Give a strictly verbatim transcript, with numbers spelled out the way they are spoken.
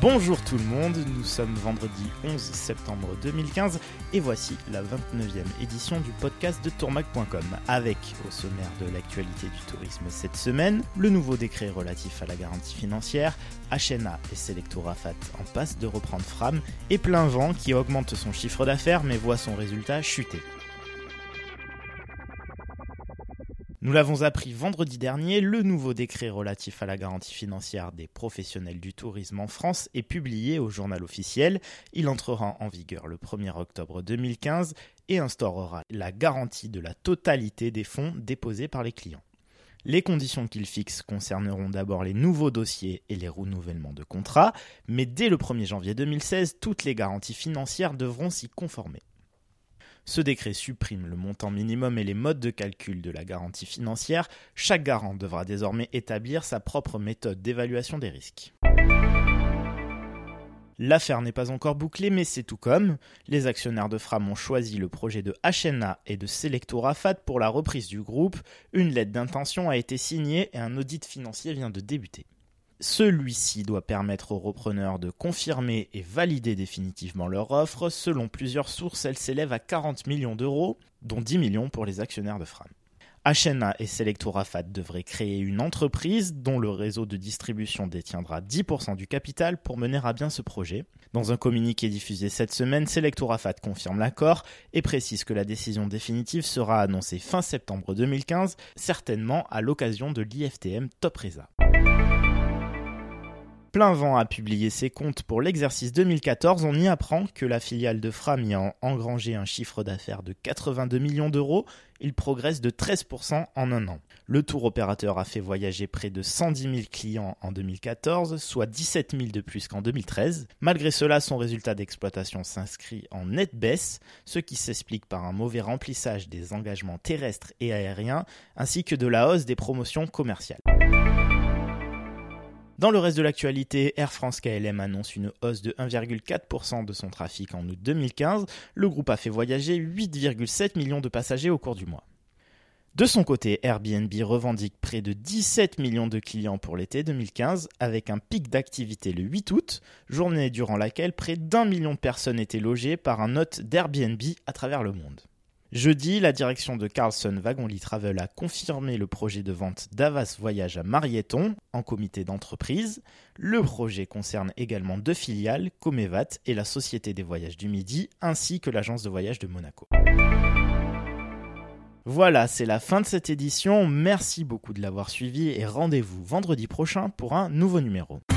Bonjour tout le monde, nous sommes vendredi onze septembre deux mille quinze et voici la vingt-neuvième édition du podcast de tourmag point com avec, au sommaire de l'actualité du tourisme cette semaine, le nouveau décret relatif à la garantie financière, H N A et Selecto Rafat en passe de reprendre Fram et Plein Vent qui augmente son chiffre d'affaires mais voit son résultat chuter. Nous l'avons appris vendredi dernier, le nouveau décret relatif à la garantie financière des professionnels du tourisme en France est publié au journal officiel. Il entrera en vigueur le premier octobre deux mille quinze et instaurera la garantie de la totalité des fonds déposés par les clients. Les conditions qu'il fixe concerneront d'abord les nouveaux dossiers et les renouvellements de contrats, mais dès le premier janvier deux mille seize, toutes les garanties financières devront s'y conformer. Ce décret supprime le montant minimum et les modes de calcul de la garantie financière. Chaque garant devra désormais établir sa propre méthode d'évaluation des risques. L'affaire n'est pas encore bouclée, mais c'est tout comme. Les actionnaires de Fram ont choisi le projet de H N A et de Selecto Rafat pour la reprise du groupe. Une lettre d'intention a été signée et un audit financier vient de débuter. Celui-ci doit permettre aux repreneurs de confirmer et valider définitivement leur offre. Selon plusieurs sources, elle s'élève à quarante millions d'euros, dont dix millions pour les actionnaires de Fram. H N A et Selecto Rafat devraient créer une entreprise dont le réseau de distribution détiendra dix pour cent du capital pour mener à bien ce projet. Dans un communiqué diffusé cette semaine, Selecto Rafat confirme l'accord et précise que la décision définitive sera annoncée fin septembre deux mille quinze, certainement à l'occasion de l'I F T M Top Resa. Plein Vent a publié ses comptes pour l'exercice deux mille quatorze. On y apprend que la filiale de Fram y a engrangé un chiffre d'affaires de quatre-vingt-deux millions d'euros. Il progresse de treize pour cent en un an. Le tour opérateur a fait voyager près de cent dix mille clients en deux mille quatorze, soit dix-sept mille de plus qu'en deux mille treize. Malgré cela, son résultat d'exploitation s'inscrit en nette baisse, ce qui s'explique par un mauvais remplissage des engagements terrestres et aériens, ainsi que de la hausse des promotions commerciales. Dans le reste de l'actualité, Air France K L M annonce une hausse de un virgule quatre pour cent de son trafic en août deux mille quinze. Le groupe a fait voyager huit virgule sept millions de passagers au cours du mois. De son côté, Airbnb revendique près de dix-sept millions de clients pour l'été deux mille quinze, avec un pic d'activité le huit août, journée durant laquelle près d'un million de personnes étaient logées par un hôte d'Airbnb à travers le monde. Jeudi, la direction de Carlson Wagonlit Travel a confirmé le projet de vente d'Havas Voyage à Marieton en comité d'entreprise. Le projet concerne également deux filiales, Comevat et la Société des Voyages du Midi, ainsi que l'agence de voyage de Monaco. Voilà, c'est la fin de cette édition. Merci beaucoup de l'avoir suivi et rendez-vous vendredi prochain pour un nouveau numéro.